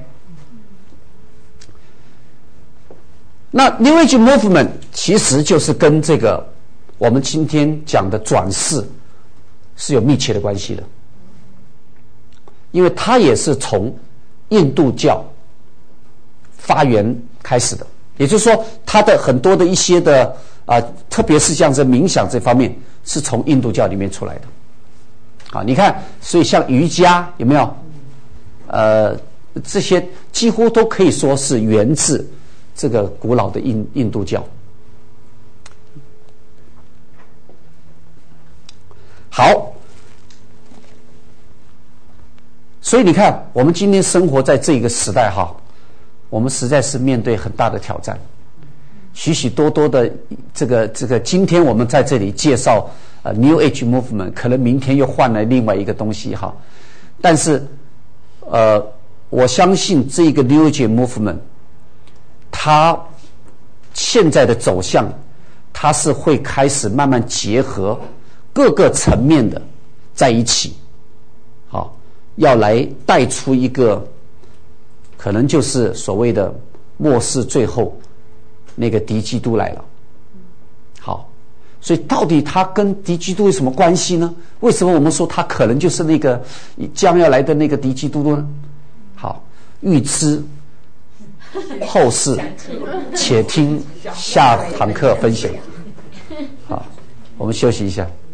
那 New Age Movement 其实就是跟这个我们今天讲的转世是有密切的关系的，因为它也是从印度教发源开始的，也就是说，它的很多的一些的啊、呃，特别是像这冥想这方面，是从印度教里面出来的。啊，你看，所以像瑜伽有没有？呃。这些几乎都可以说是源自这个古老的印印度教。好，所以你看，我们今天生活在这个时代哈，我们实在是面对很大的挑战。许许多多的这个这个，今天我们在这里介绍呃 New Age Movement， 可能明天又换了另外一个东西哈，但是呃。我相信这个 New Age Movement 它现在的走向，它是会开始慢慢结合各个层面的在一起，好，要来带出一个可能就是所谓的末世最后那个敌基督来了。好， 所以到底他跟敌基督有什么关系呢？为什么我们说他可能就是那个将要来的那个敌基督呢？好，预知后事，且听下堂课分享。好，我们休息一下。